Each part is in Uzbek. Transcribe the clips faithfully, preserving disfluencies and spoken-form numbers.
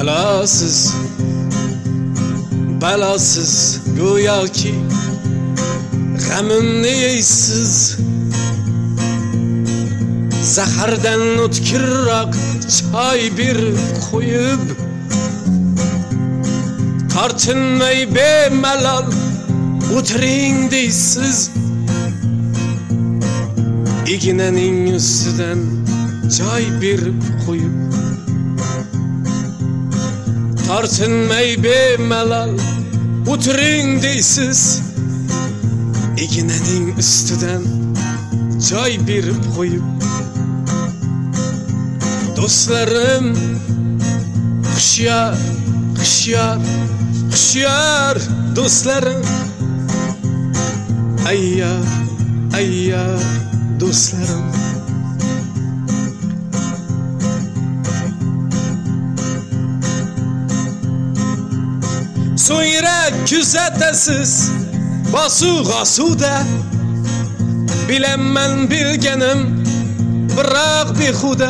Belasız, belasız go'yo ki g'amimni yeysiz. Zahardan o'tkirroq choy berib qo'yib, tortinmay bemalol o'tiring deysiz. Ignaning ustidan joy berib qo'yib, tortinmay bemalol o'tiring deysiz. Ignaning ustidan joy berib qo'yib, do'stlarim hushyor, hushyor, hushyor do'stlarim. Ayyor, ayyor do'stlarim. So'ngra kuzatasiz bosu-g'osuda, bilaman bilganim biroq behuda.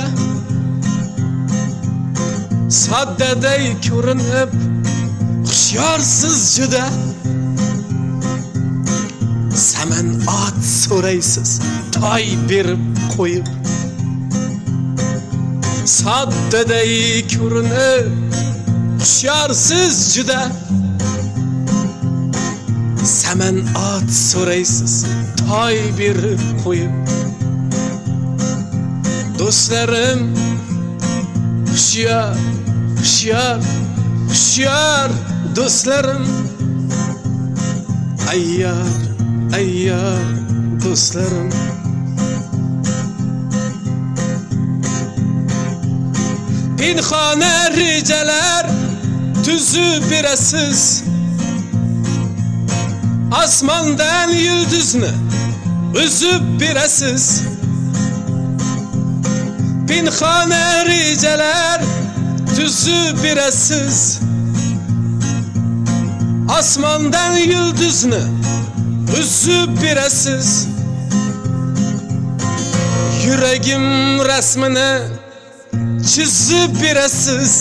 Soddaday ko'rinib hushyorsiz juda, saman ot so'raysiz toy berib qo'yib. Soddaday ko'rinib hushyorsiz juda, saman ot so'raysiz toy berib qo'yib. Do'stlarim hushyor, hushyor, hushyor do'stlarim. Ayyor, ayyor do'stlarim. Pinhona rejalar tuzib berasiz, osmondan yulduzni uzib berasiz. Pinhona rejalar tuzib berasiz, osmondan yulduzni uzib berasiz. Yuragim rasmini chizib berasiz,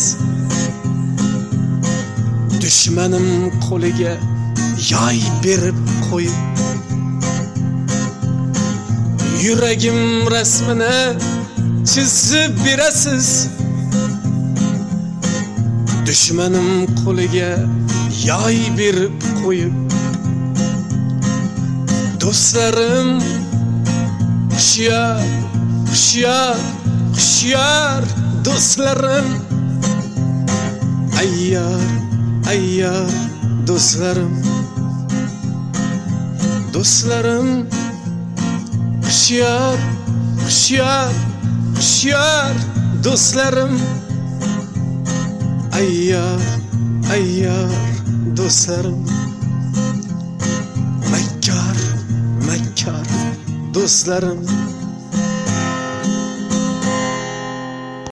dushmanim qo'liga yoy berib qo'yib. Yuragim rasmini chizib berasiz, dushmanim qo'liga yoy berib qo'yib. Do'stlarim hushyor, hushyor, hushyor do'stlarim. Ayyor, ayyor do'stlarim. Do'stlarim hushyor, hushyor, hushyor do'stlarim. Ayyor, ayyor do'stlarim. Makkor, makkor do'stlarim.